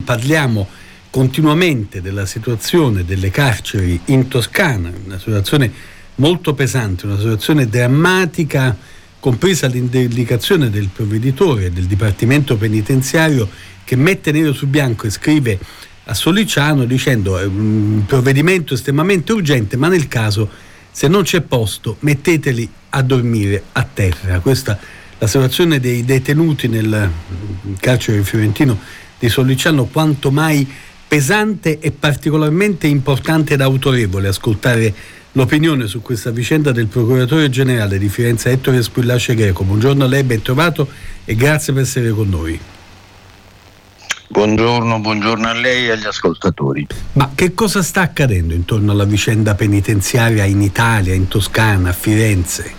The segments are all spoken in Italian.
Parliamo continuamente della situazione delle carceri in Toscana, una situazione molto pesante, una situazione drammatica, compresa l'indicazione del provveditore del Dipartimento Penitenziario, che mette nero su bianco e scrive a Sollicciano dicendo è un provvedimento estremamente urgente, ma nel caso, se non c'è posto, metteteli a dormire a terra. Questa è la situazione dei detenuti nel carcere fiorentino di Sollicciano, quanto mai pesante e particolarmente importante ed autorevole ascoltare l'opinione su questa vicenda del procuratore generale di Firenze Ettore Squillace Greco. Buongiorno a lei, ben trovato e grazie per essere con noi. Buongiorno a lei e agli ascoltatori. Ma che cosa sta accadendo intorno alla vicenda penitenziaria in Italia, in Toscana, a Firenze?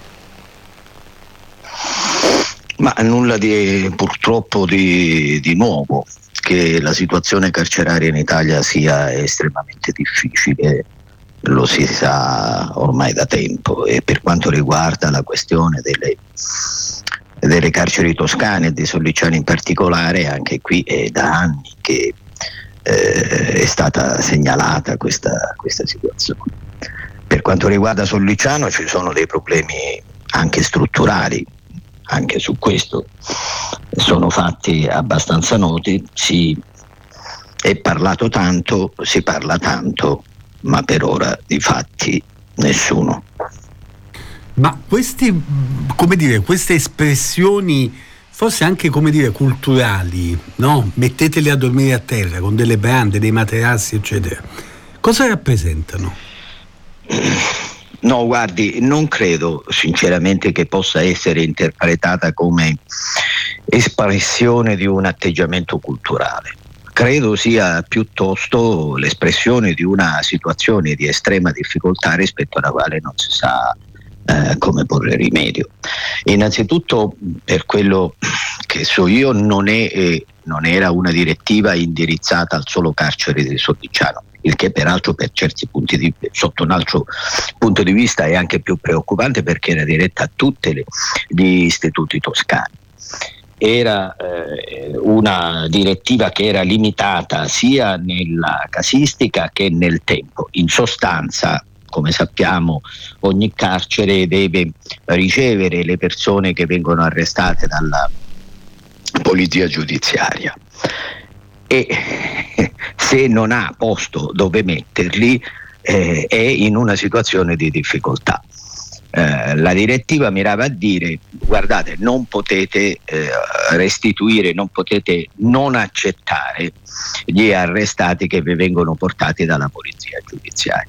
Ma nulla purtroppo di nuovo. Che la situazione carceraria in Italia sia estremamente difficile lo si sa ormai da tempo, e per quanto riguarda la questione delle carceri toscane e di Sollicciano in particolare, anche qui è da anni che è stata segnalata questa situazione. Per quanto riguarda Sollicciano ci sono dei problemi anche strutturali, anche su questo sono fatti abbastanza noti, si parla tanto, ma per ora di fatti nessuno. Ma queste espressioni, forse anche culturali, no? Metteteli a dormire a terra con delle brande, dei materassi, eccetera. Cosa rappresentano? No, guardi, non credo sinceramente che possa essere interpretata come espressione di un atteggiamento culturale. Credo sia piuttosto l'espressione di una situazione di estrema difficoltà rispetto alla quale non si sa come porre rimedio. Innanzitutto, per quello che so io, non era una direttiva indirizzata al solo carcere di Sollicciano, il che peraltro per certi sotto un altro punto di vista è anche più preoccupante, perché era diretta a tutti gli istituti toscani. Era una direttiva che era limitata sia nella casistica che nel tempo. In sostanza, come sappiamo, ogni carcere deve ricevere le persone che vengono arrestate dalla polizia giudiziaria e se non ha posto dove metterli è in una situazione di difficoltà. La direttiva mirava a dire: guardate, non potete restituire, non potete non accettare gli arrestati che vi vengono portati dalla polizia giudiziaria.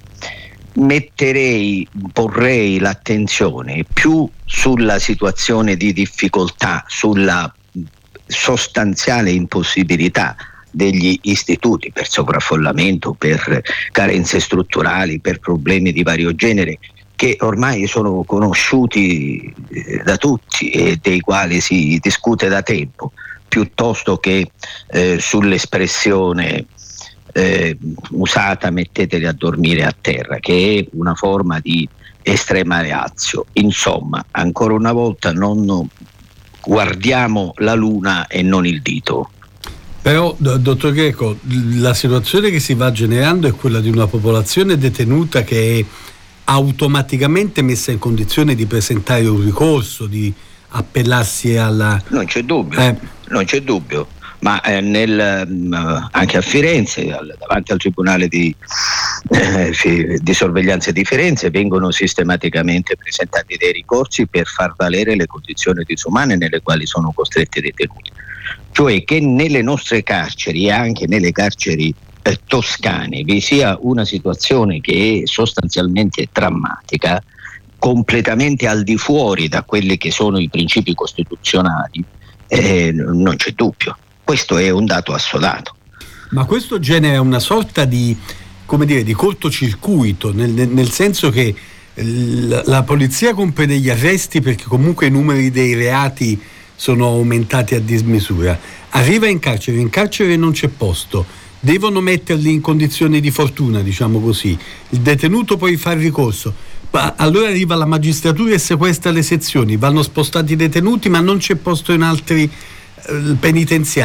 Porrei l'attenzione più sulla situazione di difficoltà, sulla sostanziale impossibilità degli istituti per sovraffollamento, per carenze strutturali, per problemi di vario genere, che ormai sono conosciuti da tutti e dei quali si discute da tempo, piuttosto che sull'espressione usata metteteli a dormire a terra, che è una forma di estrema reazio. Insomma, ancora una volta non guardiamo la luna e non il dito. Però, dottor Greco, la situazione che si va generando è quella di una popolazione detenuta che è automaticamente messa in condizione di presentare un ricorso, di appellarsi alla... Non c'è dubbio. Ma anche a Firenze, davanti al Tribunale di sorveglianza di Firenze, vengono sistematicamente presentati dei ricorsi per far valere le condizioni disumane nelle quali sono costretti i detenuti. Cioè che nelle nostre carceri e anche nelle carceri toscane vi sia una situazione che è sostanzialmente drammatica, completamente al di fuori da quelli che sono i principi costituzionali, non c'è dubbio. Questo è un dato assolato. Ma questo genera una sorta di cortocircuito, nel senso che la polizia compie degli arresti perché comunque i numeri dei reati sono aumentati a dismisura. Arriva in carcere non c'è posto, devono metterli in condizioni di fortuna, diciamo così. Il detenuto poi fa il ricorso. Allora arriva la magistratura e sequestra le sezioni, vanno spostati i detenuti ma non c'è posto in altri penitenziari.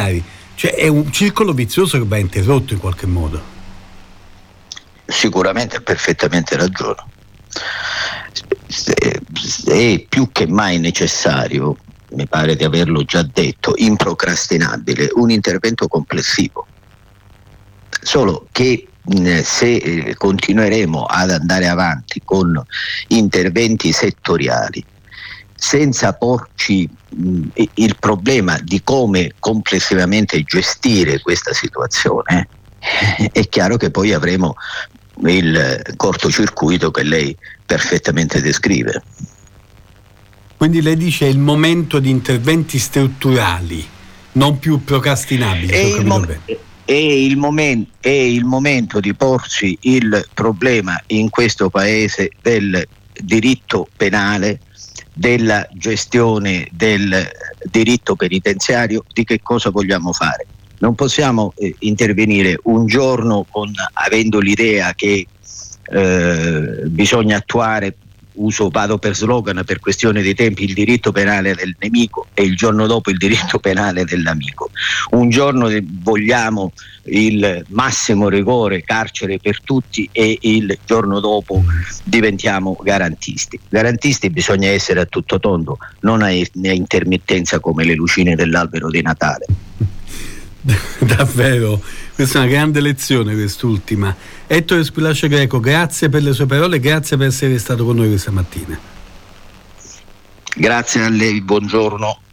Cioè è un circolo vizioso che va interrotto in qualche modo. Sicuramente ha perfettamente ragione. È più che mai necessario, mi pare di averlo già detto, improcrastinabile, un intervento complessivo. Solo che se continueremo ad andare avanti con interventi settoriali senza porci il problema di come complessivamente gestire questa situazione, è chiaro che poi avremo il cortocircuito che lei perfettamente descrive. Quindi lei dice è il momento di interventi strutturali, non più procrastinabili. È il momento di porsi il problema in questo paese del diritto penale, della gestione del diritto penitenziario, di che cosa vogliamo fare. Non possiamo intervenire un giorno avendo l'idea che bisogna attuare, vado per slogan, per questione di tempi, il diritto penale del nemico, e il giorno dopo il diritto penale dell'amico. Un giorno vogliamo il massimo rigore, carcere per tutti, e il giorno dopo diventiamo garantisti. Garantisti bisogna essere a tutto tondo, non a intermittenza come le lucine dell'albero di Natale. Davvero, questa è una grande lezione, quest'ultima. Ettore Squillace Greco, grazie per le sue parole, grazie per essere stato con noi questa mattina. Grazie a lei, buongiorno.